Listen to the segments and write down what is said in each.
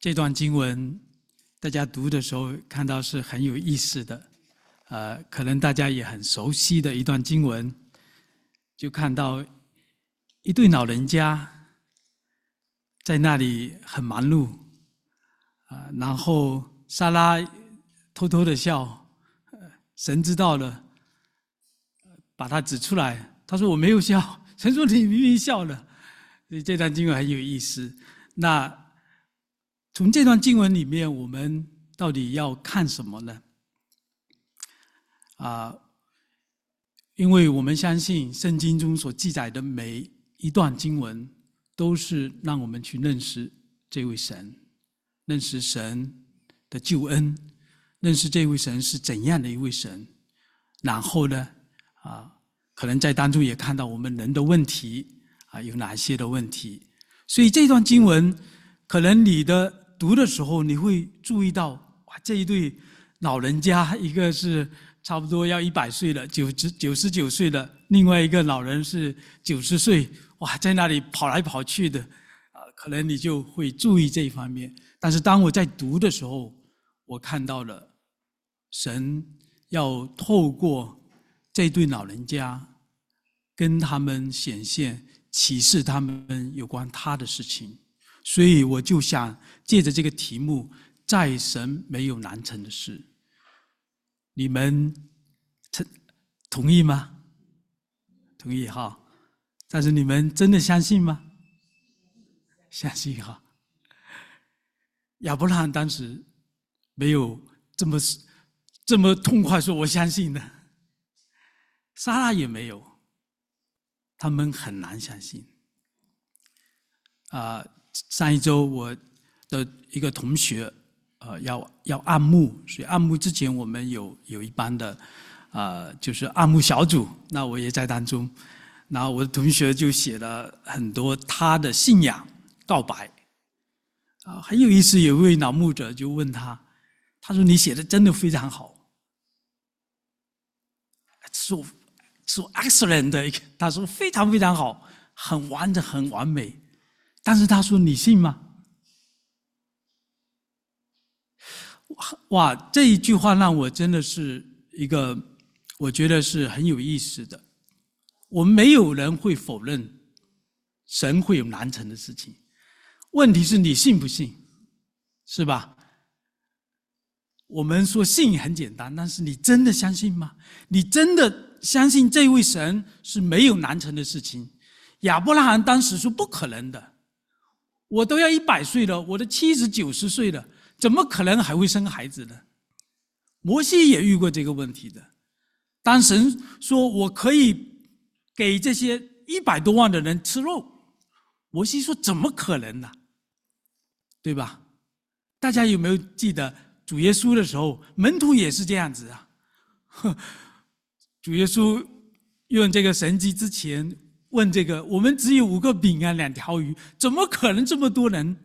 这段经文，大家读的时候看到是很有意思的，可能大家也很熟悉的一段经文，就看到一对老人家在那里很忙碌，然后撒拉偷偷的笑，神知道了，把他指出来，他说我没有笑，神说你明明笑了，所以这段经文很有意思。那从这段经文里面，我们到底要看什么呢？因为我们相信圣经中所记载的每一段经文，都是让我们去认识这位神，认识神的救恩，认识这位神是怎样的一位神。然后呢，可能在当中也看到我们人的问题，有哪些的问题。所以这段经文，可能你读的时候，你会注意到，哇，这一对老人家，一个是差不多要100岁了，99岁了，另外一个老人是90岁，哇，在那里跑来跑去的，可能你就会注意这一方面。但是当我在读的时候，我看到了神要透过这对老人家，跟他们显现、启示他们有关他的事情。所以我就想借着这个题目，在神没有难成的事，你们同意吗？同意哈。但是你们真的相信吗？相信哈。亚伯拉罕当时没有这么痛快说我相信的，撒拉也没有，他们很难相信。上一周我的一个同学要按牧，所以按牧之前我们有一班的就是按牧小组，那我也在当中。然后我的同学就写了很多他的信仰告白，很有意思。有一位老牧者就问他说你写的真的非常好，so excellent 的一个，他说非常非常好，很完整很完美。但是他说你信吗？哇，这一句话让我真的是一个，我觉得是很有意思的。我们没有人会否认神会有难成的事情，问题是你信不信，是吧？我们说信很简单，但是你真的相信吗？你真的相信这位神是没有难成的事情？亚伯拉罕当时说不可能的，我都要100岁了，我的妻子90岁了，怎么可能还会生孩子呢？摩西也遇过这个问题的。当神说我可以给这些100多万的人吃肉，摩西说怎么可能呢？对吧？大家有没有记得主耶稣的时候，门徒也是这样子啊？主耶稣用这个神迹之前问这个，我们只有5个饼啊2条鱼，怎么可能这么多人？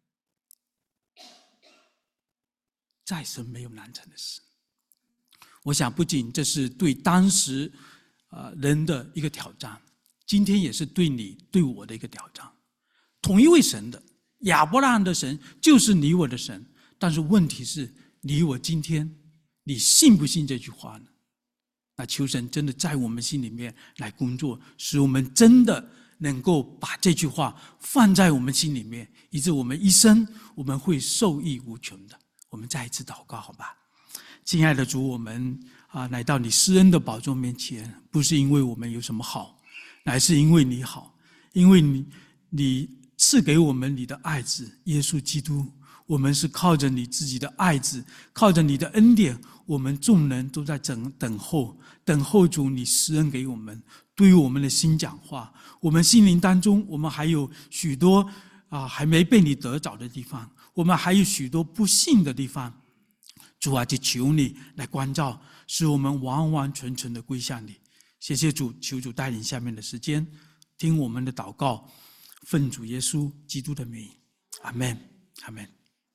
在神没有难成的事。我想不仅这是对当时人的一个挑战，今天也是对你对我的一个挑战。同一位神的，亚伯拉罕的神就是你我的神，但是问题是你我今天你信不信这句话呢？那求神真的在我们心里面来工作，使我们真的能够把这句话放在我们心里面，以致我们一生我们会受益无穷的。我们再一次祷告好吧。亲爱的主，我们来到你施恩的宝座面前，不是因为我们有什么好，乃是因为你好，因为你赐给我们你的爱子耶稣基督，我们是靠着你自己的爱子，靠着你的恩典，我们众人都在等候主你施恩给我们，对于我们的心讲话。我们心灵当中，我们还有许多还没被你得着的地方，我们还有许多不信的地方。主啊，就求你来关照，使我们完完全全的归向你。谢谢主，求主带领下面的时间，听我们的祷告，奉主耶稣基督的名，阿们，阿们。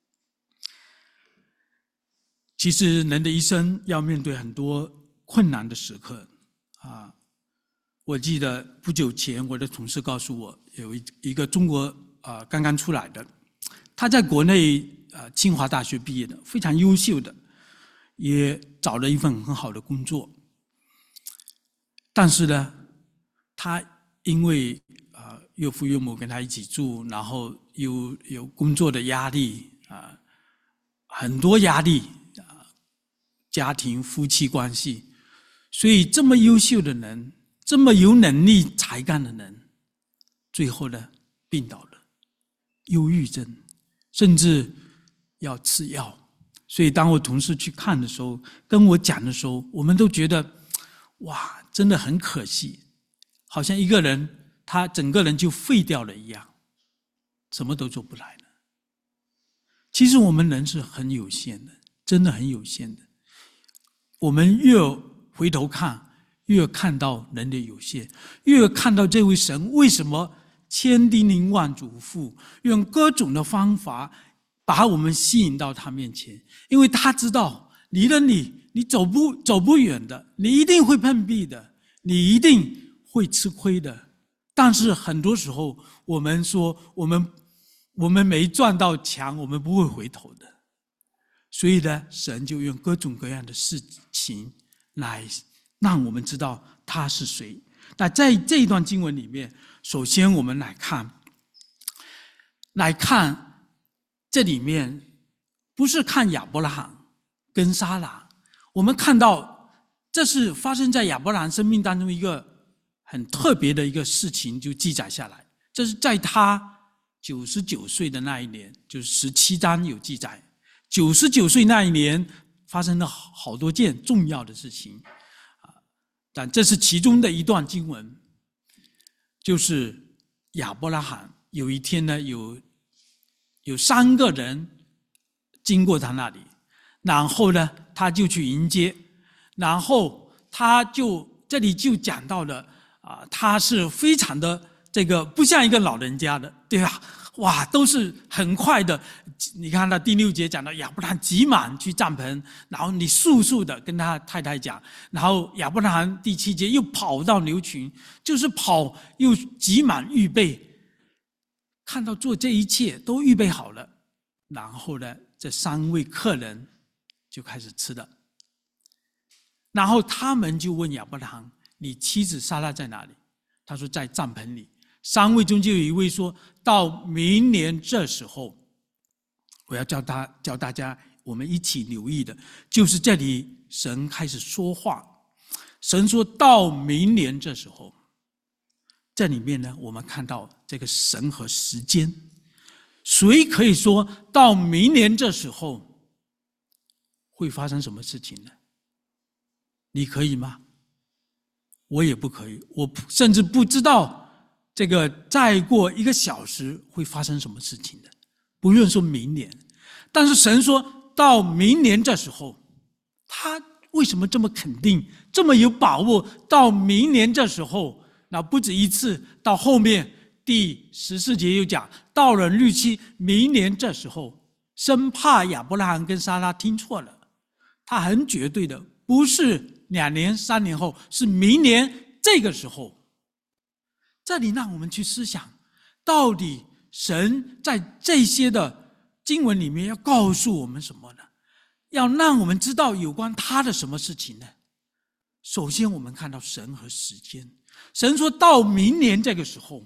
其实人的一生要面对很多困难的时刻我记得不久前我的同事告诉我，有一个中国刚刚出来的，他在国内清华大学毕业的，非常优秀的，也找了一份很好的工作。但是呢，他因为岳父岳母跟他一起住，然后又有工作的压力很多压力家庭夫妻关系，所以这么优秀的人，这么有能力才干的人，最后呢病倒了，忧郁症，甚至要吃药。所以当我同事去看的时候，跟我讲的时候，我们都觉得哇，真的很可惜，好像一个人他整个人就废掉了一样，什么都做不来了。其实我们人是很有限的，真的很有限的。我们越回头看，越看到人的有限，越看到这位神为什么千叮咛万嘱咐，用各种的方法把我们吸引到他面前，因为他知道离了你走不远的，你一定会碰壁的，你一定会吃亏的。但是很多时候我们说我们没撞到墙，我们不会回头的。所以呢，神就用各种各样的事情来让我们知道他是谁。那在这一段经文里面，首先我们来看这里面，不是看亚伯拉罕跟撒拉，我们看到这是发生在亚伯拉罕生命当中一个很特别的一个事情，就记载下来。这是在他99岁的那一年，就是17章有记载。99岁那一年发生了好多件重要的事情但这是其中的一段经文，就是亚伯拉罕有一天呢，有3个人经过他那里，然后呢他就去迎接，然后他就这里就讲到了他是非常的这个不像一个老人家的，对吧？哇，都是很快的。你看到第6节讲到亚伯拉罕急忙去帐篷，然后你速速的跟他太太讲，然后亚伯拉罕第7节又跑到牛群，就是跑又急忙预备，看到做这一切都预备好了，然后呢这3位客人就开始吃了，然后他们就问亚伯拉罕，你妻子撒拉在哪里？他说在帐篷里。3位中就有一位说，到明年这时候，我要教大家我们一起留意的，就是这里神开始说话，神说到明年这时候，这里面呢我们看到这个神和时间，谁可以说到明年这时候会发生什么事情呢？你可以吗？我也不可以，我甚至不知道这个再过1个小时会发生什么事情的，不用说明年。但是神说到明年这时候，他为什么这么肯定，这么有把握？到明年这时候，那不止一次，到后面第14节又讲，到了日期，明年这时候，生怕亚伯拉罕跟撒拉听错了，他很绝对的，不是2年3年后，是明年这个时候。这里让我们去思想，到底神在这些的经文里面要告诉我们什么呢？要让我们知道有关他的什么事情呢？首先我们看到神和时间，神说到明年这个时候，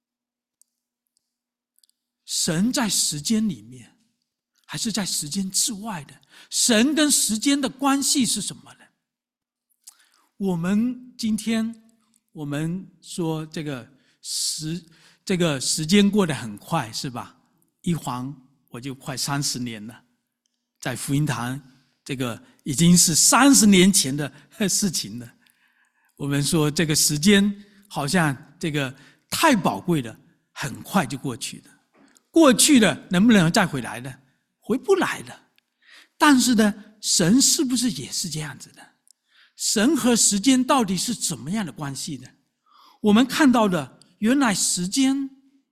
神在时间里面还是在时间之外的？神跟时间的关系是什么呢？我们今天我们说这个时间过得很快，是吧？一晃我就快30年了，在福音堂，这个已经是30年前的事情了。我们说这个时间好像这个太宝贵了，很快就过去了。过去了能不能再回来呢？回不来了。但是呢，神是不是也是这样子的？神和时间到底是怎么样的关系呢？我们看到的，原来时间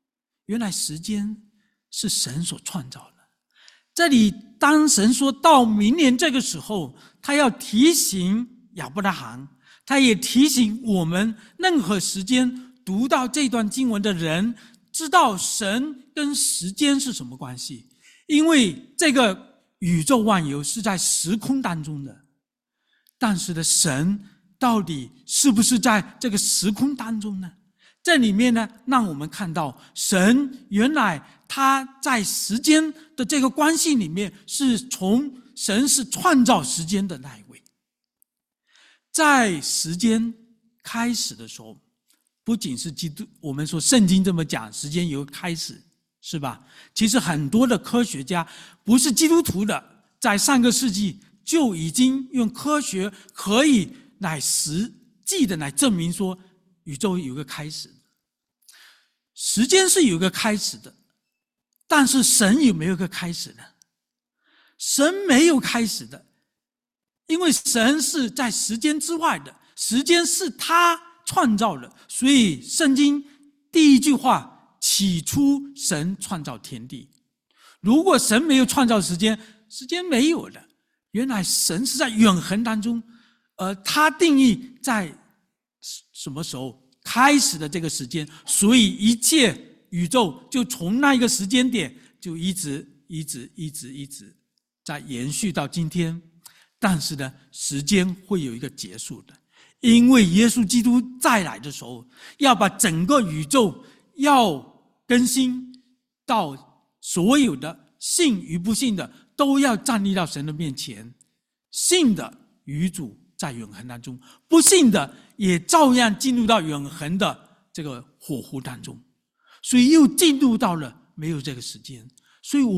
是神所创造的。这里当神说到明年这个时候，他要提醒亚伯拉罕，他也提醒我们任何时间读到这段经文的人，知道神跟时间是什么关系。 因为这个宇宙万有是在时空当中的，但是的神到底是不是在这个时空当中呢？这里面呢，让我们看到神原来他在时间的这个关系里面，神是创造时间的那一位。在时间开始的时候，不仅是基督，我们说圣经这么讲，时间有开始，是吧？其实很多的科学家不是基督徒的，在上个世纪就已经用科学可以来实际的来证明说，宇宙有个开始，时间是有一个开始的，但是神有没有一个开始呢？神没有开始的，因为神是在时间之外的，时间是他创造的，所以圣经第一句话，起初神创造天地。如果神没有创造时间，时间没有了。原来神是在永恒当中，他定义在什么时候开始的这个时间，所以一切宇宙就从那一个时间点就一直在延续到今天。但是呢，时间会有一个结束的，因为耶稣基督再来的时候，要把整个宇宙要更新到所有的信与不信的都要站立到神的面前，信的与主在永恒当中，不信的也照样进入到永恒的这个火湖当中，所以又进入到了没有这个时间。所以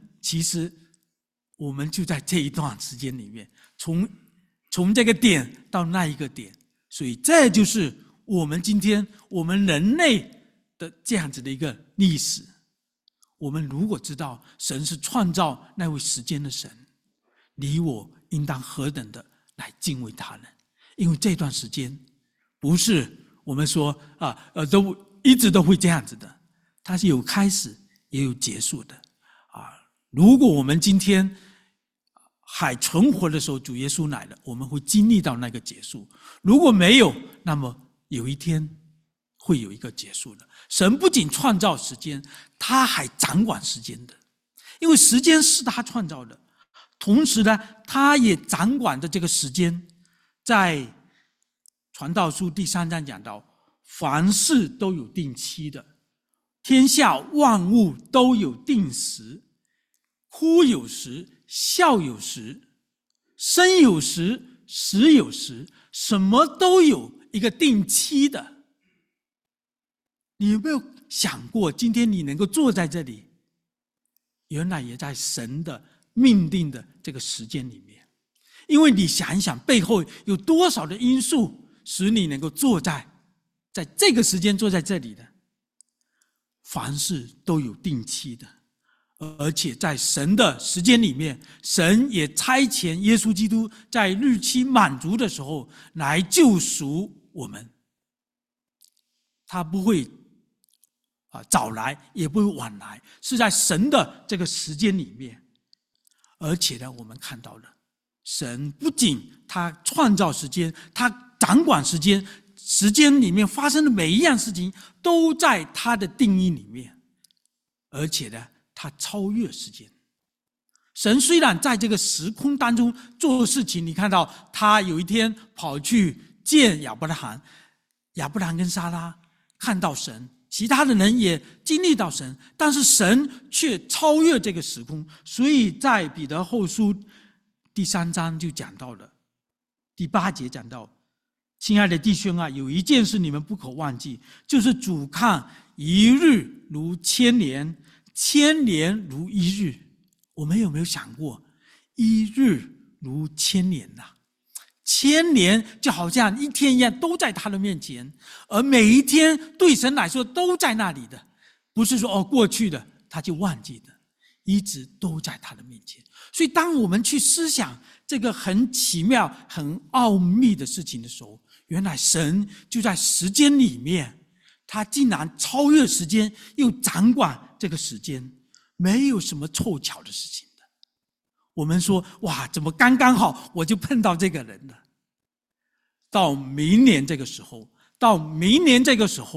我们就在这一段时间里面，从这个点到那一个点，所以这就是我们今天我们人类的这样子的一个历史。我们如果知道神是创造那位时间的神，你我应当何等的来敬畏他呢？因为这段时间不是我们说都一直都会这样子的，它是有开始也有结束的如果我们今天还存活的时候，主耶稣来了，我们会经历到那个结束。如果没有，那么有一天会有一个结束的。神不仅创造时间，他还掌管时间的，因为时间是他创造的，同时呢，他也掌管着这个时间。在传道书第3章讲到，凡事都有定期的，天下万物都有定时，哭有时，笑有时，生有时，死有时，什么都有一个定期的。你有没有想过，今天你能够坐在这里，原来也在神的命定的这个时间里面。因为你想一想，背后有多少的因素使你能够坐在这个时间坐在这里的。凡事都有定期的，而且在神的时间里面，神也差遣耶稣基督在日期满足的时候来救赎我们。他不会早来，也不会晚来，是在神的这个时间里面。而且呢，我们看到了神不仅他创造时间，他掌管时间，时间里面发生的每一样事情都在他的定义里面，而且呢，他超越时间。神虽然在这个时空当中做事情，你看到他有一天跑去见亚伯拉罕，亚伯拉罕跟撒拉看到神，其他的人也经历到神，但是神却超越这个时空。所以在彼得后书第3章就讲到了，第8节讲到，亲爱的弟兄啊，有一件事你们不可忘记，就是主看一日如千年，千年如一日。我们有没有想过，一日如千年千年就好像一天一样，都在他的面前，而每一天对神来说都在那里的，不是说过去的他就忘记的，一直都在他的面前。所以当我们去思想这个很奇妙很奥秘的事情的时候，原来神就在时间里面，他竟然超越时间，又掌管这个时间，没有什么凑巧的事情的。我们说哇，怎么刚刚好我就碰到这个人了。到明年这个时候，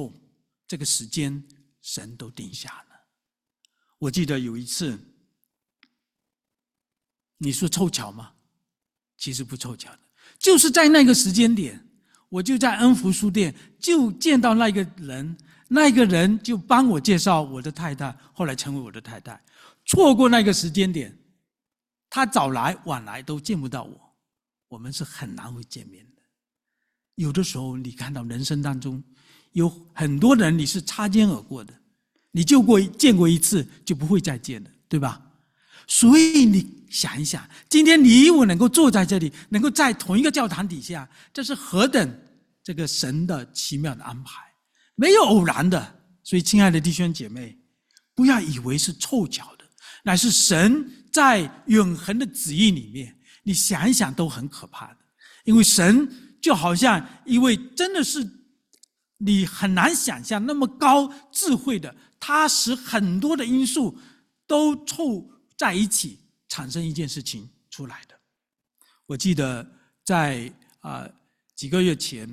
这个时间神都定下了。我记得有一次你说凑巧吗？其实不凑巧的，就是在那个时间点，我就在恩福书店就见到那个人，那个人就帮我介绍我的太太，后来成为我的太太。错过那个时间点，他早来晚来都见不到我，我们是很难会见面的。有的时候你看到人生当中有很多人你是擦肩而过的，你见过一次就不会再见了，对吧？所以你想一想，今天你我能够坐在这里，能够在同一个教堂底下，这是何等这个神的奇妙的安排，没有偶然的。所以亲爱的弟兄姐妹，不要以为是凑巧的，乃是神在永恒的旨意里面，你想一想都很可怕的。因为神就好像一位真的是你很难想象那么高智慧的，他使很多的因素都凑在一起产生一件事情出来的。我记得在几个月前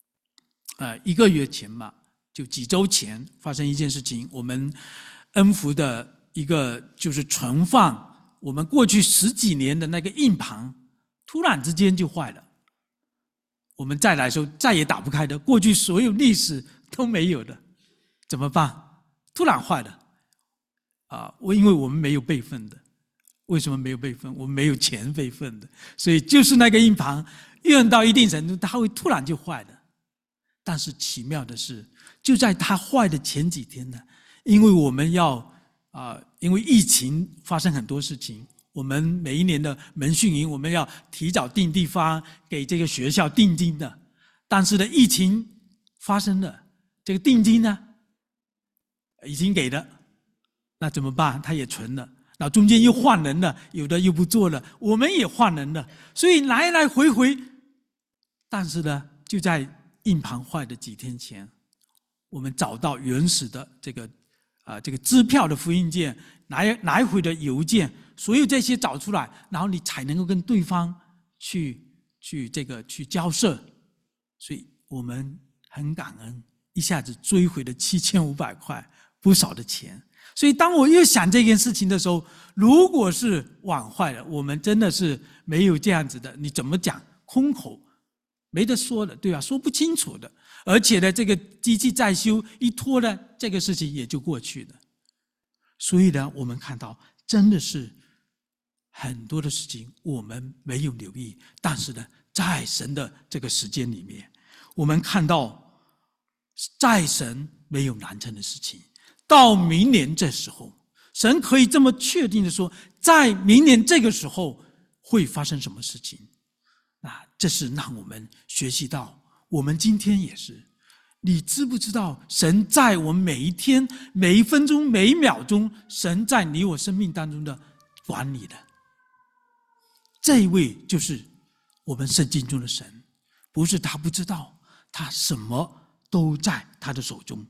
1个月前嘛，就几周前发生一件事情，我们恩福的一个就是存放我们过去10几年的那个硬盘突然之间就坏了，我们再来的时候再也打不开的，过去所有历史都没有的，怎么办？突然坏了因为我们没有备份的。为什么没有备份？我们没有钱备份的，所以就是那个硬盘用到一定程度，它会突然就坏了。但是奇妙的是，就在它坏的前几天呢，因为我们因为疫情发生很多事情，我们每一年的门训营我们要提早订地方给这个学校定金的，但是呢，疫情发生了，这个定金呢已经给了，那怎么办？他也存了。那中间又换人了，有的又不做了，我们也换人了，所以来来回回。但是呢，就在硬盘坏的几天前，我们找到原始的这个支票的复印件，来回的邮件，所有这些找出来，然后你才能够跟对方去交涉。所以我们很感恩，一下子追回了7500块，不少的钱。所以当我又想这件事情的时候，如果是碗坏了，我们真的是没有这样子的，你怎么讲？空口没得说的，对吧？说不清楚的。而且呢，这个机器再修一拖呢，这个事情也就过去了。所以呢，我们看到真的是很多的事情我们没有留意，但是呢，在神的这个时间里面，我们看到在神没有难成的事情。到明年这时候，神可以这么确定的说，在明年这个时候会发生什么事情。这是让我们学习到，我们今天也是，你知不知道神在我们每一天每一分钟每一秒钟，神在你我生命当中的管理的。这一位就是我们圣经中的神，不是他不知道，他什么都在他的手中。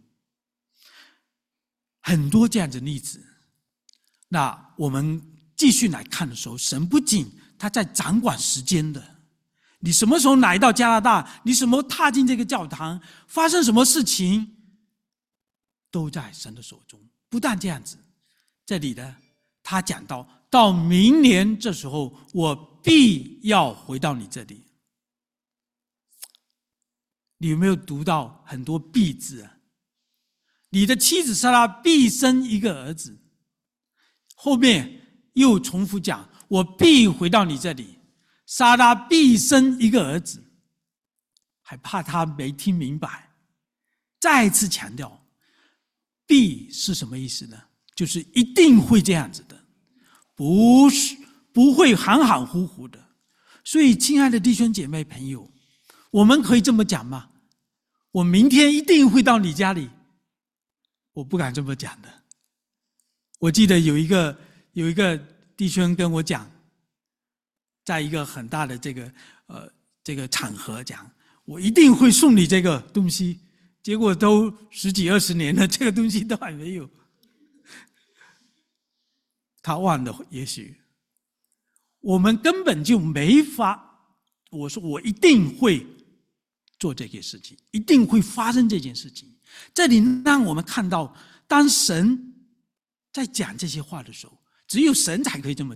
很多这样的例子。那我们继续来看的时候，神不仅他在掌管时间的，你什么时候来到加拿大，你什么时候踏进这个教堂，发生什么事情都在神的手中。不但这样子，这里呢他讲到明年这时候，我必要回到你这里。你有没有读到很多必字啊？你的妻子撒拉必生一个儿子，后面又重复讲，我必回到你这里，撒拉必生一个儿子，还怕他没听明白，再次强调必是什么意思呢？就是一定会这样子的，不会含含糊糊的。所以亲爱的弟兄姐妹朋友，我们可以这么讲吗？我明天一定会到你家里，我不敢这么讲的。我记得有一个弟兄跟我讲，在一个很大的这个场合讲，我一定会送你这个东西，结果都10几20年了，这个东西都还没有。他忘了，也许我们根本就没法。我说我一定会做这件事情，一定会发生这件事情。这里让我们看到，当神在讲这些话的时候，只有神才可以这么讲的，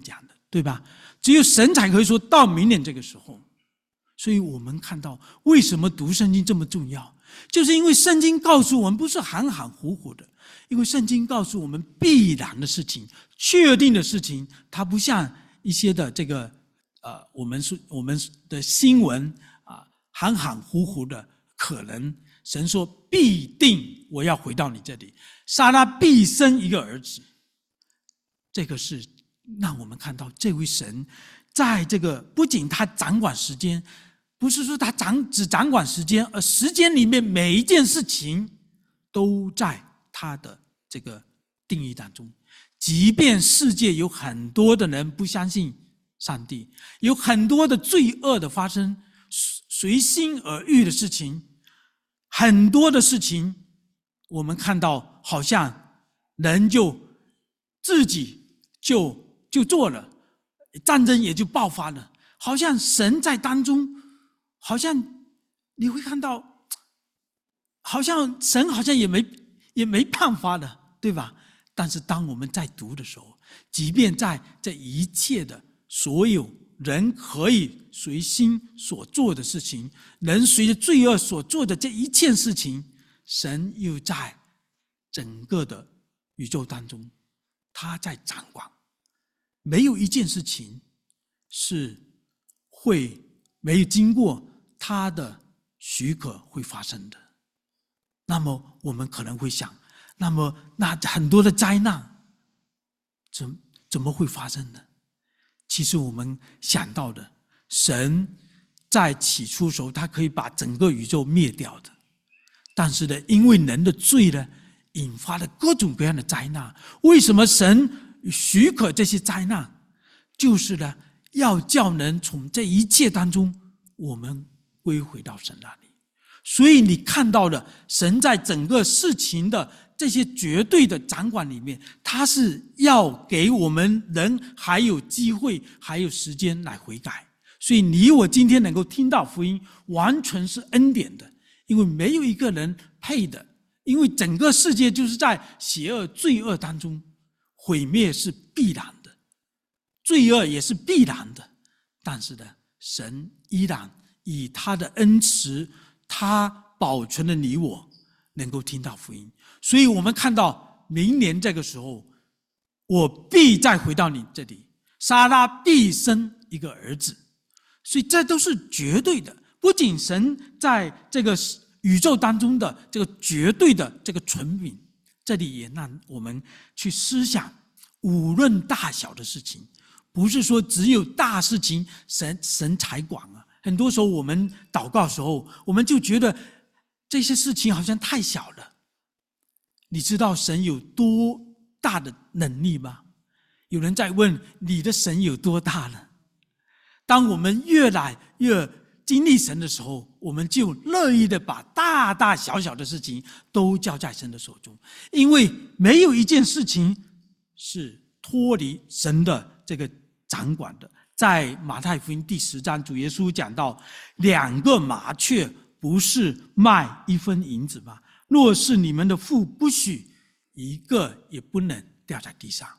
对吧？只有神才可以说到明年这个时候。所以我们看到为什么读圣经这么重要，就是因为圣经告诉我们不是含含糊糊的，因为圣经告诉我们必然的事情、确定的事情，它不像一些的这个我们的新闻含含糊糊的可能。神说必定我要回到你这里，撒拉必生一个儿子。这个是让我们看到这位神在这个不仅他掌管时间，不是说他只掌管时间，而时间里面每一件事情都在他的这个定义当中。即便世界有很多的人不相信上帝，有很多的罪恶的发生，随心而欲的事情，很多的事情我们看到好像人就自己就做了，战争也就爆发了，好像神在当中，好像你会看到好像神好像也没办法的，对吧？但是当我们在读的时候，即便在这一切的所有人可以随心所做的事情，人随着罪恶所做的这一切事情，神又在整个的宇宙当中，他在掌管。没有一件事情是会没有经过他的许可会发生的。那么我们可能会想，那很多的灾难怎么会发生呢？其实我们想到的，神在起初的时候他可以把整个宇宙灭掉的，但是呢，因为人的罪呢，引发了各种各样的灾难。为什么神许可这些灾难？就是呢，要叫人从这一切当中我们归回到神那里。所以你看到了神在整个事情的这些绝对的掌管里面，他是要给我们人还有机会还有时间来悔改。所以你我今天能够听到福音，完全是恩典的，因为没有一个人配的，因为整个世界就是在邪恶罪恶当中，毁灭是必然的，罪恶也是必然的。但是呢，神依然以他的恩慈，他保存了你我能够听到福音。所以我们看到明年这个时候，我必再回到你这里，撒拉必生一个儿子。所以这都是绝对的，不仅神在这个宇宙当中的这个绝对的这个权柄，这里也让我们去思想，无论大小的事情，不是说只有大事情神才管啊。很多时候我们祷告的时候，我们就觉得这些事情好像太小了。你知道神有多大的能力吗？有人在问你的神有多大呢？当我们越来越经历神的时候，我们就乐意的把大大小小的事情都交在神的手中，因为没有一件事情是脱离神的这个掌管的。在马太福音第10章，主耶稣讲到，2个麻雀不是卖1分银子吗？若是你们的父不许，一个也不能掉在地上。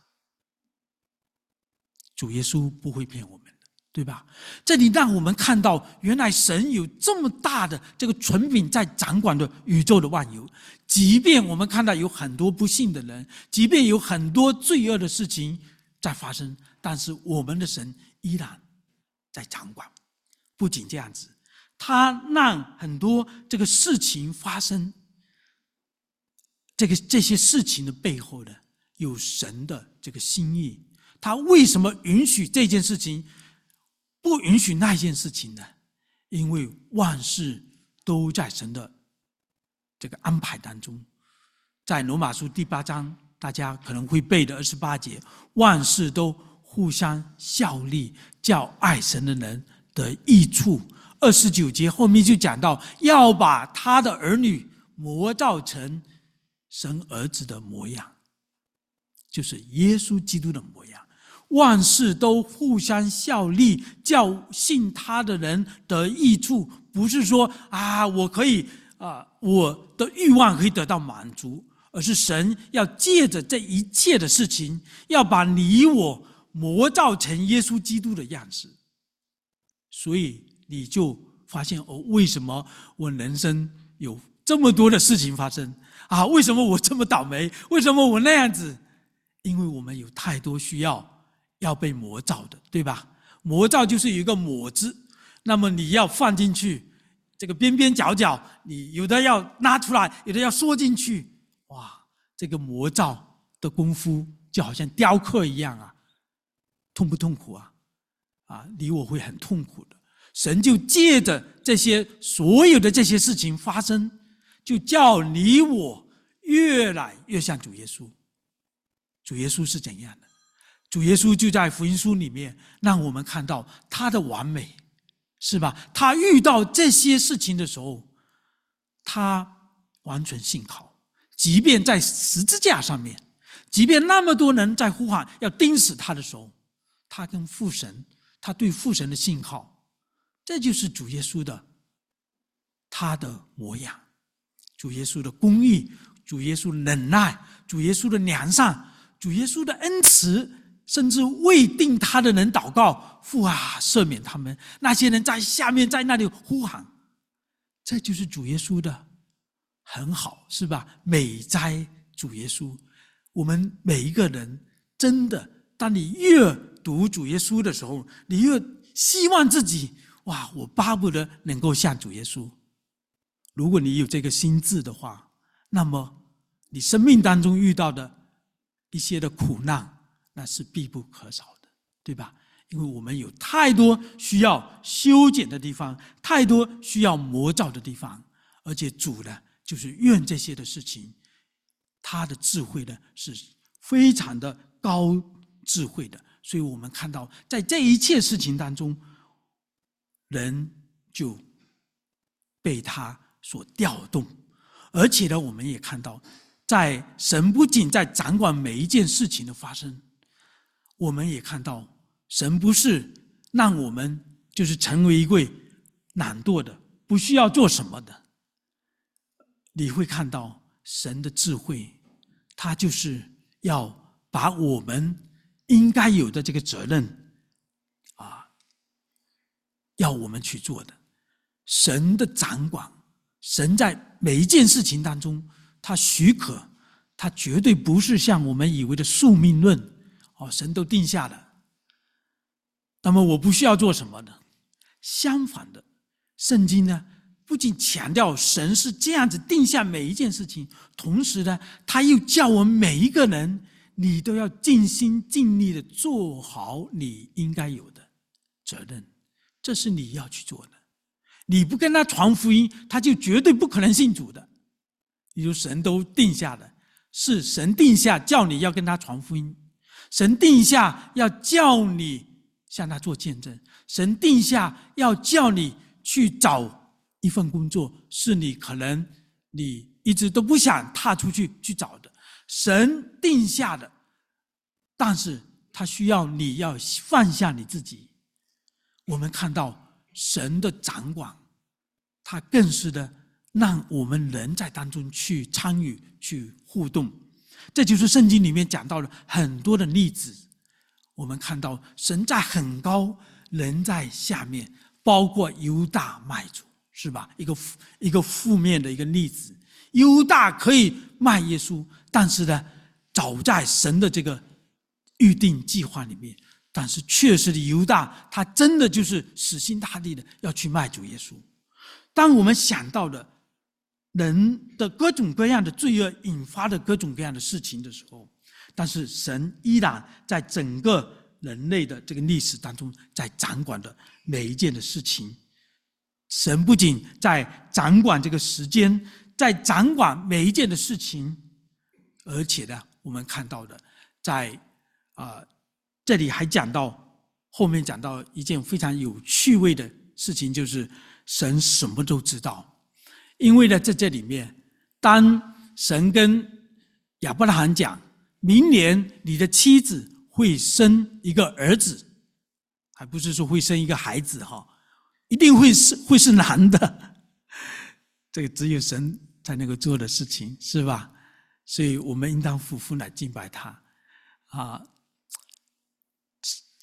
主耶稣不会骗我们的，对吧？这里让我们看到，原来神有这么大的这个权柄在掌管的宇宙的万有。即便我们看到有很多不幸的人，即便有很多罪恶的事情在发生，但是我们的神依然在掌管。不仅这样子，他让很多这个事情发生，这些事情的背后呢，有神的这个心意。他为什么允许这件事情，不允许那件事情呢？因为万事都在神的这个安排当中。在罗马书第8章，大家可能会背的28节，万事都互相效力，叫爱神的人得益处。29节后面就讲到，要把他的儿女磨造成神儿子的模样，就是耶稣基督的模样。万事都互相效力，叫信他的人得益处。不是说我可以我的欲望可以得到满足，而是神要借着这一切的事情，要把你我模造成耶稣基督的样式。所以你就发现为什么我人生有这么多的事情发生啊？为什么我这么倒霉？为什么我那样子？因为我们有太多需要被模造的，对吧？模造就是有一个模子，那么你要放进去，这个边边角角，你有的要拉出来，有的要缩进去。哇，这个模造的功夫就好像雕刻一样啊，痛不痛苦啊？你我会很痛苦的。神就借着这些所有的这些事情发生，就叫你我越来越像主耶稣。主耶稣是怎样的？主耶稣就在福音书里面让我们看到他的完美，是吧？他遇到这些事情的时候，他完全信靠，即便在十字架上面，即便那么多人在呼喊要钉死他的时候，他跟父神，他对父神的信靠，这就是主耶稣的他的模样。主耶稣的公义，主耶稣忍耐，主耶稣的良善，主耶稣的恩慈，甚至为定他的人祷告，父啊，赦免他们。那些人在下面在那里呼喊，这就是主耶稣的很好，是吧？美哉主耶稣！我们每一个人真的，当你越读主耶稣的时候，你越希望自己，哇，我巴不得能够像主耶稣。如果你有这个心志的话，那么你生命当中遇到的一些的苦难，那是必不可少的，对吧？因为我们有太多需要修剪的地方，太多需要磨造的地方，而且主呢，就是愿这些的事情，他的智慧呢是非常的高智慧的，所以我们看到在这一切事情当中，人就被他所调动，而且呢，我们也看到，在神不仅在掌管每一件事情的发生，我们也看到神不是让我们就是成为一位懒惰的，不需要做什么的。你会看到神的智慧，他就是要把我们应该有的这个责任要我们去做的。神的掌管，神在每一件事情当中，他许可，他绝对不是像我们以为的宿命论，神都定下了，那么我不需要做什么呢？相反的，圣经呢不仅强调神是这样子定下每一件事情，同时呢，他又叫我们每一个人，你都要尽心尽力的做好你应该有的责任，这是你要去做的。你不跟他传福音，他就绝对不可能信主的。你说神都定下了，是神定下叫你要跟他传福音，神定下要叫你向他做见证，神定下要叫你去找一份工作，是你可能你一直都不想踏出去找的，神定下的，但是他需要你要放下你自己。我们看到神的掌管，他更是的让我们人在当中去参与去互动，这就是圣经里面讲到了很多的例子。我们看到神在很高，人在下面，包括犹大卖主，是吧？一个负面的一个例子。犹大可以卖耶稣，但是呢，早在神的这个预定计划里面，但是确实的犹大他真的就是死心塌地的要去卖主耶稣。当我们想到的人的各种各样的罪恶引发的各种各样的事情的时候，但是神依然在整个人类的这个历史当中在掌管的每一件的事情。神不仅在掌管这个时间，在掌管每一件的事情，而且呢，我们看到的在这里还讲到后面讲到一件非常有趣味的事情，就是神什么都知道。因为呢，在这里面，当神跟亚伯拉罕讲，明年你的妻子会生一个儿子，还不是说会生一个孩子一定会是男的，这个只有神才能够做的事情，是吧？所以我们应当夫妇来敬拜他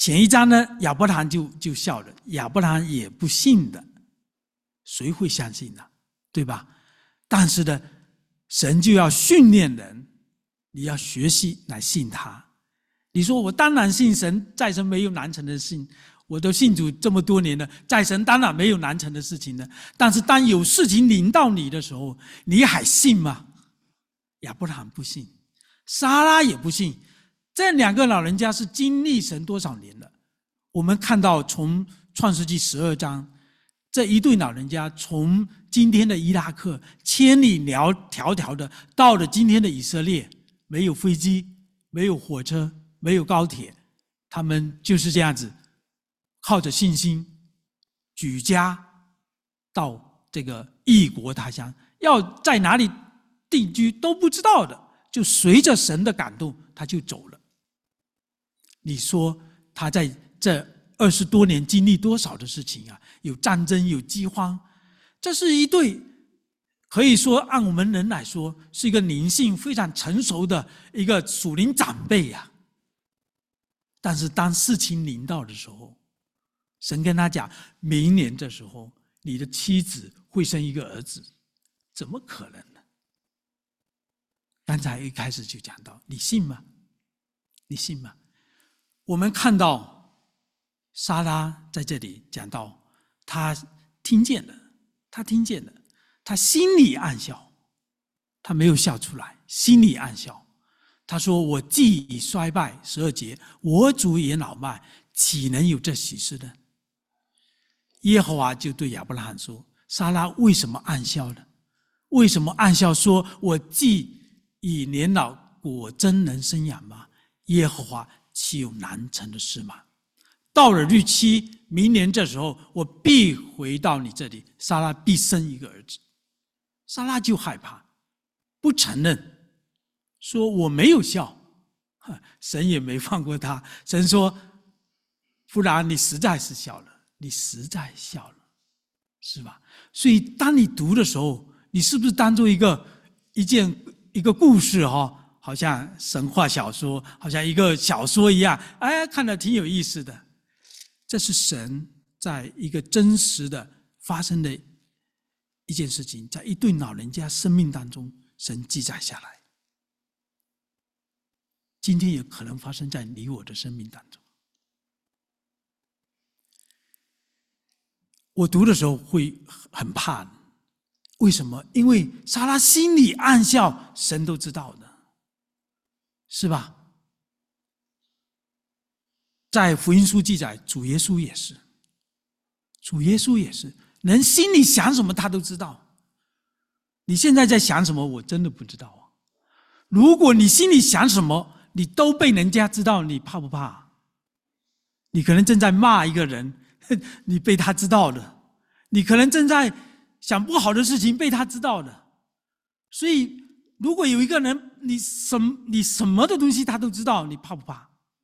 前一章呢，亚伯拉罕就笑了，亚伯拉罕也不信的，谁会相信呢？对吧？但是呢，神就要训练人，你要学习来信他。你说我当然信神，在神没有难成的事情，我都信主这么多年了，在神当然没有难成的事情了。但是当有事情临到你的时候，你还信吗？亚伯拉罕不信，撒拉也不信。这两个老人家是经历神多少年了？我们看到从创世纪12章，这一对老人家从今天的伊拉克千里迢迢的到了今天的以色列，没有飞机，没有火车，没有高铁，他们就是这样子靠着信心举家到这个异国他乡，要在哪里定居都不知道的，就随着神的感动他就走了。你说他在这20多年经历多少的事情啊？有战争，有饥荒，这是一对可以说按我们人来说是一个灵性非常成熟的一个属灵长辈啊。但是当事情临到的时候，神跟他讲，明年这时候你的妻子会生一个儿子，怎么可能呢？刚才一开始就讲到，你信吗？你信吗？我们看到撒拉在这里讲到，他听见了，他心里暗笑，他没有笑出来，心里暗笑。他说：“我既已衰败，12节，我主也老迈，岂能有这喜事呢？”耶和华就对亚伯拉罕说：“撒拉为什么暗笑呢？为什么暗笑说，我既已年老，果真能生养吗？耶和华岂有难成的事吗？到了日期，明年这时候，我必回到你这里，撒拉必生一个儿子。”撒拉就害怕，不承认，说我没有笑。神也没放过他，神说：“不然你实在是笑了，你实在笑了，是吧？”所以当你读的时候，你是不是当作一个故事好像神话小说，好像一个小说一样，哎，看得挺有意思的。这是神在一个真实的发生的一件事情，在一对老人家生命当中，神记载下来。今天也可能发生在你我的生命当中。我读的时候会很怕，为什么？因为撒拉心里暗笑，神都知道的，是吧？在福音书记载，主耶稣也是，人心里想什么他都知道。你现在在想什么，我真的不知道啊。如果你心里想什么，你都被人家知道，你怕不怕？你可能正在骂一个人，你被他知道了；你可能正在想不好的事情，被他知道了。所以，如果有一个人，你什么的东西他都知道，你怕不怕？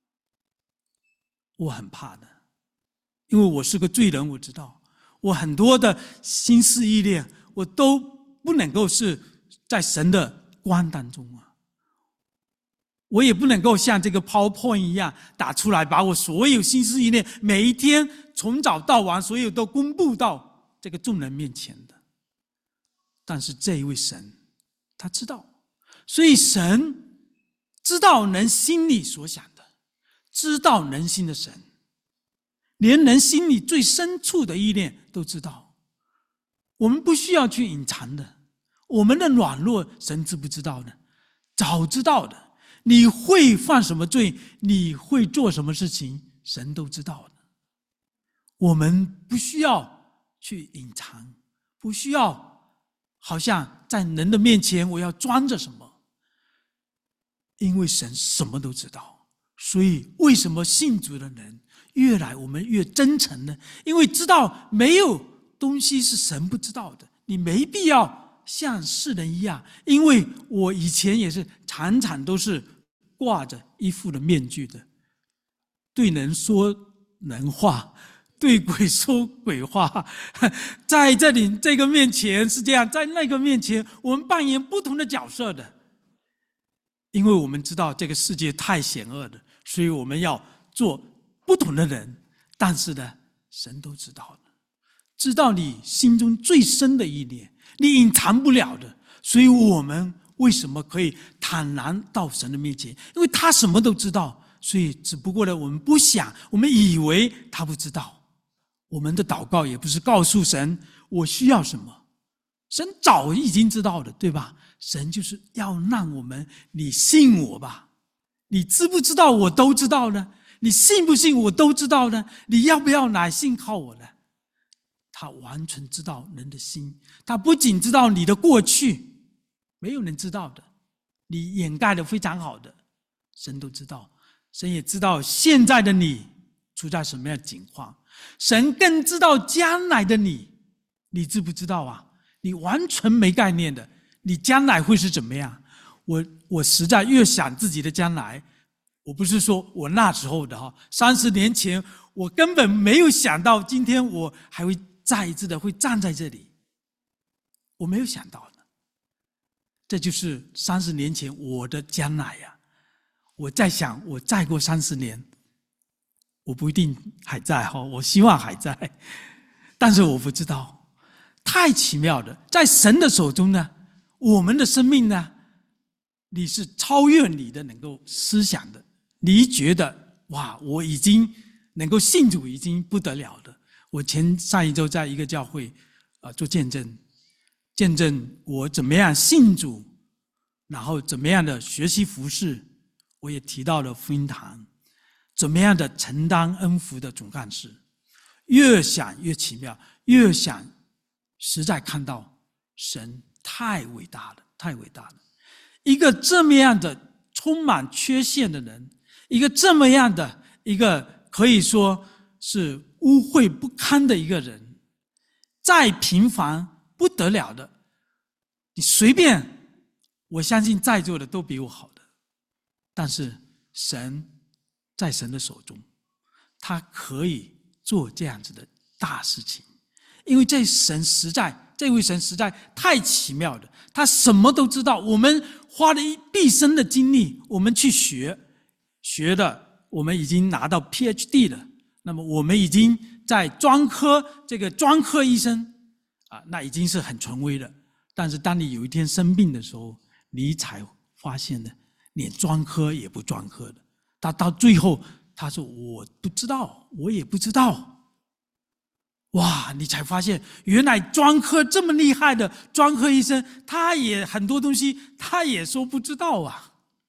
我很怕的，因为我是个罪人，我知道我很多的心思意念，我都不能够是在神的光当中啊。我也不能够像这个 PowerPoint 一样打出来，把我所有心思意念每一天从早到晚所有都公布到这个众人面前的。但是这一位神他知道，所以神知道人心里所想的，知道人心的神，连人心里最深处的意念都知道。我们不需要去隐藏的，我们的软弱神知不知道呢？早知道的。你会犯什么罪，你会做什么事情，神都知道的。我们不需要去隐藏，不需要好像在人的面前我要装着什么，因为神什么都知道。所以为什么信主的人我们越真诚呢？因为知道没有东西是神不知道的，你没必要像世人一样。因为我以前也是常常都是挂着一副的面具的，对人说人话，对鬼说鬼话。在这个面前是这样，在那个面前我们扮演不同的角色的。因为我们知道这个世界太险恶了，所以我们要做不同的人，但是呢，神都知道的，知道你心中最深的意念，你隐藏不了的。所以我们为什么可以坦然到神的面前？因为他什么都知道，所以只不过呢，我们不想，我们以为他不知道。我们的祷告也不是告诉神我需要什么，神早已经知道了，对吧？神就是要让我们，你信我吧，你知不知道我都知道呢？你信不信我都知道呢？你要不要来信靠我呢？他完全知道人的心，他不仅知道你的过去，没有人知道的，你掩盖的非常好的，神都知道。神也知道现在的你处在什么样的境况，神更知道将来的你，你知不知道啊？你完全没概念的，你将来会是怎么样？我实在越想自己的将来，我不是说我那时候的30年前，我根本没有想到今天我还会再一次的会站在这里，我没有想到的。这就是30年前我的将来呀！我在想，我再过30年，我不一定还在我希望还在，但是我不知道，太奇妙了。在神的手中呢，我们的生命呢，你是超越你的能够思想的。你觉得哇，我已经能够信主，已经不得了的。我上一周在一个教会做见证我怎么样信主，然后怎么样的学习服事，我也提到了福音堂，怎么样的承担恩福的总干事。越想越奇妙，越想实在看到神太伟大了，太伟大了。一个这么样的充满缺陷的人，一个这么样的一个可以说是污秽不堪的一个人，再平凡不得了的，你随便，我相信在座的都比我好的。但是神在神的手中，他可以做这样子的大事情，因为这位神实在太奇妙了，他什么都知道。我们花了毕生的精力，我们去学的，我们已经拿到 PhD 了，那么我们已经在专科医生那已经是很权威了。但是当你有一天生病的时候，你才发现呢，连专科也不专科的。他到最后他说我不知道，我也不知道。哇，你才发现原来专科这么厉害的专科医生，他也很多东西他也说不知道啊。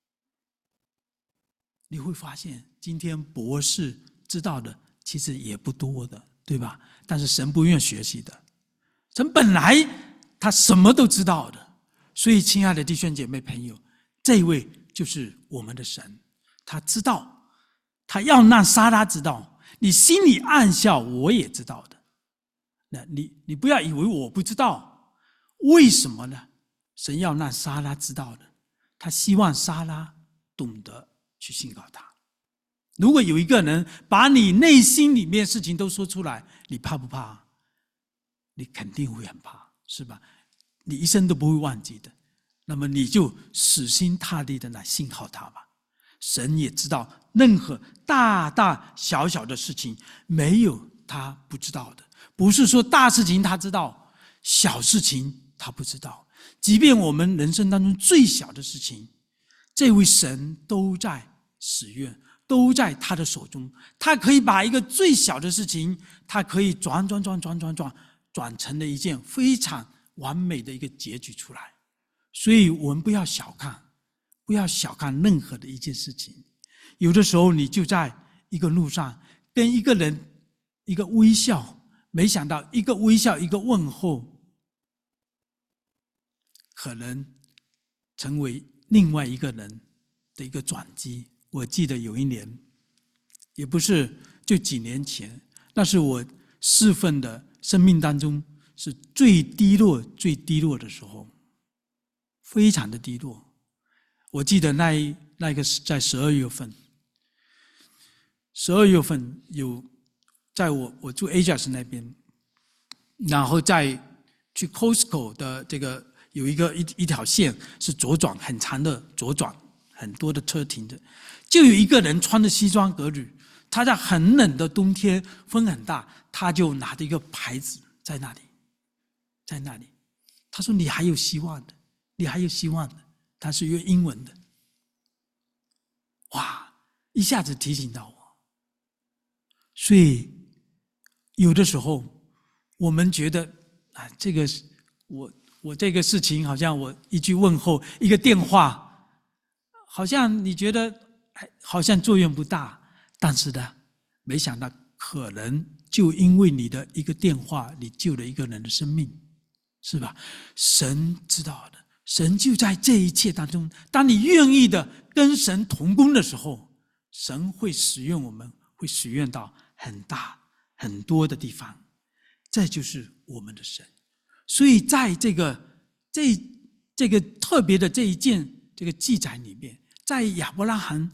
你会发现今天博士知道的其实也不多的，对吧？但是神不愿学习的，神本来他什么都知道的。所以亲爱的弟兄姐妹朋友，这一位就是我们的神，他知道，他要让撒拉知道，你心里暗笑我也知道的。那你不要以为我不知道，为什么呢？神要让撒拉知道的，他希望撒拉懂得去信靠他。如果有一个人把你内心里面事情都说出来，你怕不怕？你肯定会很怕，是吧？你一生都不会忘记的。那么你就死心塌地的来信靠他吧。神也知道任何大大小小的事情，没有他不知道的。不是说大事情他知道，小事情他不知道。即便我们人生当中最小的事情，这位神都在使用，都在他的手中。他可以把一个最小的事情，他可以转成了一件非常完美的一个结局出来。所以我们不要小看任何的一件事情。有的时候你就在一个路上跟一个人一个微笑，没想到一个微笑一个问候，可能成为另外一个人的一个转机。我记得有一年，也不是就几年前，那是我侍奉的生命当中是最低落的时候，非常的低落。我记得那个是在12月份，12月份有在我住 Ajax 那边，然后再去 Costco 的这个有一条线是左转，很长的左转，很多的车停着，就有一个人穿着西装革履， 他在很冷的冬天，风很大，他就拿着一个牌子在那里，在那里，他说你还有希望的，你还有希望的。他是用英文的，哇，一下子提醒到我。所以有的时候我们觉得啊，这个我这个事情好像我一句问候，一个电话，好像你觉得好像作用不大，但是呢，没想到可能就因为你的一个电话，你救了一个人的生命，是吧？神知道的，神就在这一切当中，当你愿意的跟神同工的时候，神会使用我们，会使用到很大很多的地方，这就是我们的神。所以在这个特别的这一件这个记载里面，在亚伯拉罕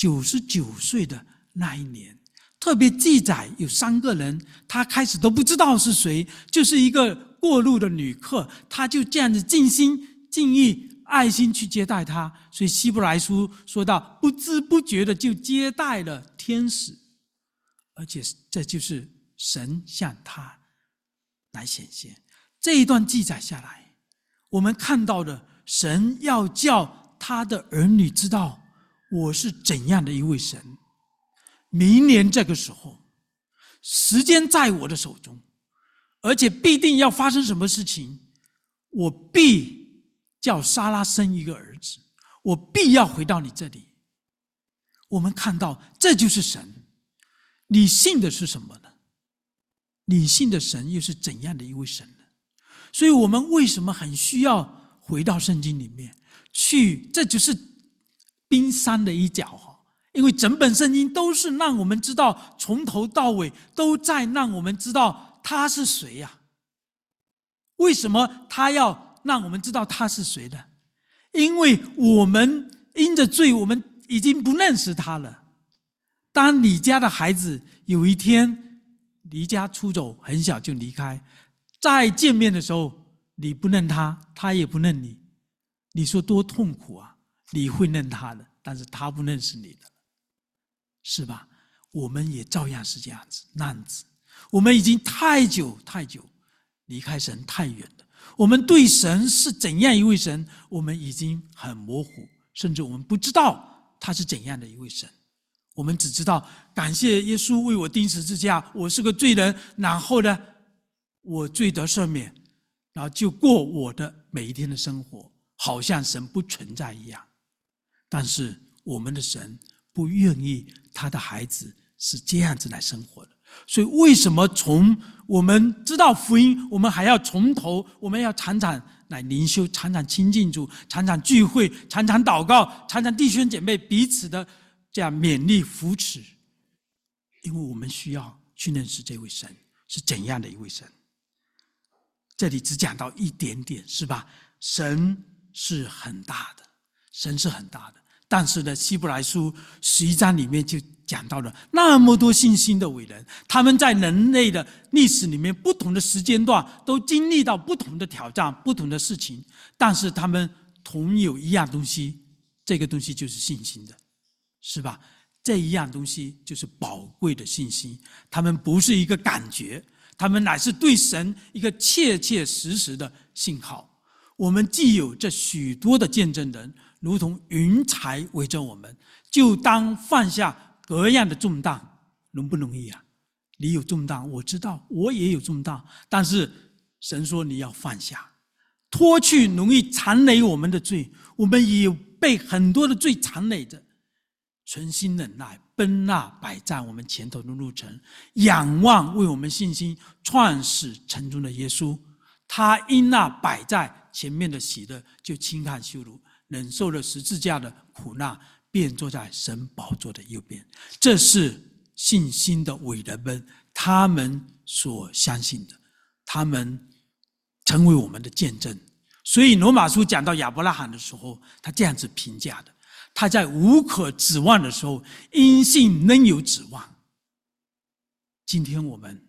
99岁的那一年，特别记载有3个人，他开始都不知道是谁，就是一个过路的旅客，他就这样子尽心尽意爱心去接待他。所以希伯来书说到，不知不觉的就接待了天使，而且这就是神向他来显现。这一段记载下来，我们看到的神要叫他的儿女知道我是怎样的一位神。明年这个时候，时间在我的手中，而且必定要发生什么事情，我必叫撒拉生一个儿子，我必要回到你这里。我们看到这就是神。你信的是什么呢？你信的神又是怎样的一位神呢？所以我们为什么很需要回到圣经里面去？这就是冰山的一角，因为整本圣经都是让我们知道，从头到尾都在让我们知道他是谁呀。为什么他要让我们知道他是谁呢？因为我们因着罪，我们已经不认识他了。当你家的孩子有一天离家出走，很小就离开，再见面的时候，你不认他，他也不认你，你说多痛苦啊！你会认他的，但是他不认识你的，是吧？我们也照样是这样子，那样子。我们已经太久离开神太远了。我们对神是怎样一位神，我们已经很模糊，甚至我们不知道他是怎样的一位神。我们只知道感谢耶稣为我钉十字架，我是个罪人，然后呢，我罪得赦免，然后就过我的每一天的生活，好像神不存在一样。但是我们的神不愿意他的孩子是这样子来生活的。所以为什么从我们知道福音，我们还要从头，我们要常常来灵修，常常亲近主，常常聚会，常常祷告，常常弟兄姐妹彼此的这样勉励扶持，因为我们需要去认识这位神是怎样的一位神。这里只讲到一点点，是吧？神是很大的，神是很大的。但是呢，希伯来书11章里面就讲到了那么多信心的伟人，他们在人类的历史里面不同的时间段都经历到不同的挑战，不同的事情，但是他们同有一样东西，这个东西就是信心的，是吧？这一样东西就是宝贵的信心。他们不是一个感觉，他们乃是对神一个切切实实的信号。我们既有这许多的见证人，如同云彩围着我们，就当放下各样的重担。容不容易啊？你有重担，我知道，我也有重担，但是神说你要放下，脱去容易缠累我们的罪。我们也有被很多的罪缠累着，存心忍耐，奔那摆在我们前头的路程，仰望为我们信心创始成终的耶稣。他因那摆在前面的喜乐，就轻看羞辱，忍受了十字架的苦难，便坐在神宝座的右边。这是信心的伟人们他们所相信的，他们成为我们的见证。所以罗马书讲到亚伯拉罕的时候，他这样子评价的：他在无可指望的时候，因信仍有指望。今天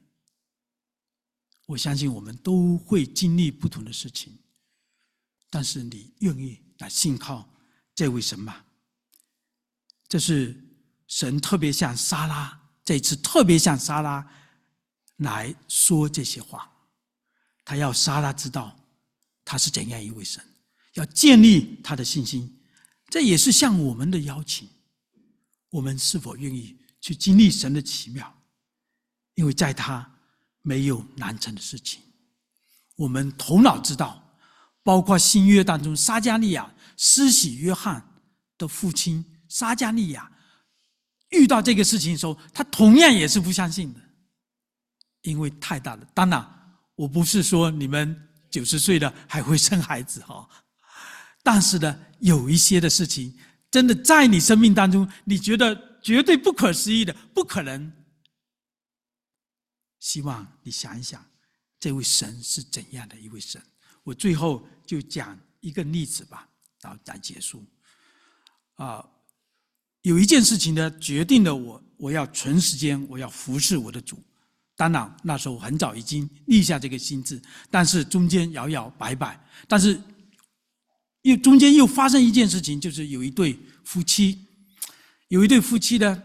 我相信我们都会经历不同的事情，但是你愿意来信靠这位神吗？这是神特别向撒拉这次特别向撒拉来说这些话，他要撒拉知道他是怎样一位神，要建立他的信心。这也是向我们的邀请，我们是否愿意去经历神的奇妙？因为在他没有难成的事情。我们头脑知道，包括新约当中撒迦利亚施洗约翰的父亲撒迦利亚遇到这个事情的时候，他同样也是不相信的，因为太大了。当然我不是说你们90岁了还会生孩子，但是呢，有一些的事情真的在你生命当中你觉得绝对不可思议的，不可能，希望你想一想这位神是怎样的一位神。我最后就讲一个例子吧，然后再结束。有一件事情呢，决定了我要存时间，我要服侍我的主。当然那时候很早已经立下这个心志，但是中间摇摇摆摆，但是中间又发生一件事情，就是有一对夫妻呢，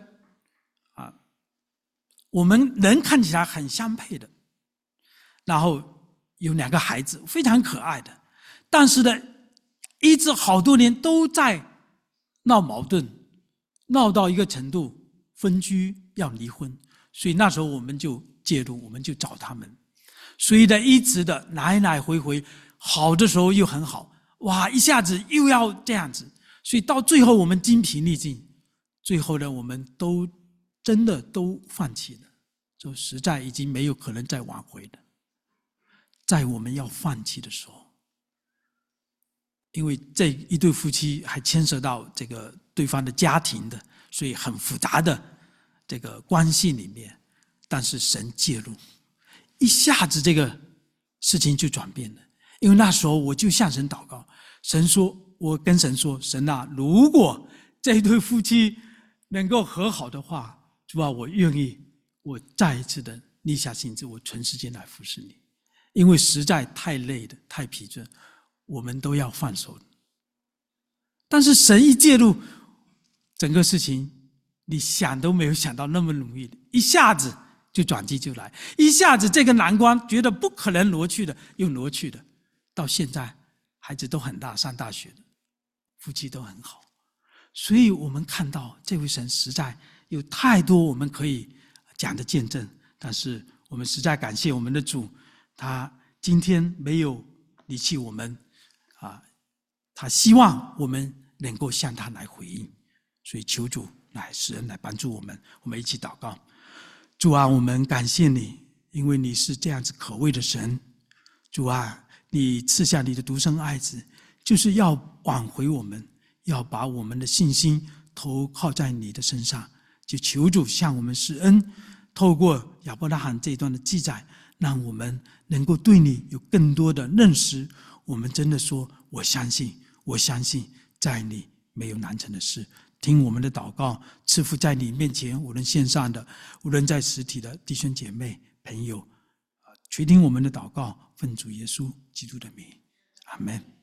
我们人看起来很相配的，然后有2个孩子，非常可爱的，但是呢，一直好多年都在闹矛盾，闹到一个程度，分居要离婚，所以那时候我们就介入，我们就找他们，所以呢，一直的来回，好的时候又很好，哇，一下子又要这样子，所以到最后我们精疲力尽，最后呢，我们都真的都放弃了，就实在已经没有可能再挽回了。在我们要放弃的时候，因为这一对夫妻还牵涉到这个对方的家庭的，所以很复杂的这个关系里面，但是神介入，一下子这个事情就转变了。因为那时候我就向神祷告，神说，我跟神说，神啊，如果这一对夫妻能够和好的话，主啊，我愿意，我再一次的立下心志，我存时间来服侍你，因为实在太累了，太疲倦，我们都要放手。但是神一介入，整个事情你想都没有想到那么容易的，一下子就转机就来，一下子这个难关觉得不可能挪去的，又挪去的，到现在孩子都很大，上大学的，夫妻都很好。所以我们看到这位神实在有太多我们可以讲的见证，但是我们实在感谢我们的主，他今天没有离弃我们，他希望我们能够向他来回应，所以求主来施恩来帮助我们。我们一起祷告。主啊，我们感谢你，因为你是这样子可畏的神。主啊，你赐下你的独生爱子，就是要挽回我们，要把我们的信心投靠在你的身上，就求主向我们施恩，透过亚伯拉罕这一段的记载，让我们能够对你有更多的认识。我们真的说，我相信在你没有难成的事。听我们的祷告，赐福在你面前，无论线上的，无论在实体的弟兄姐妹朋友，垂听我们的祷告，奉主耶稣基督的名，阿们。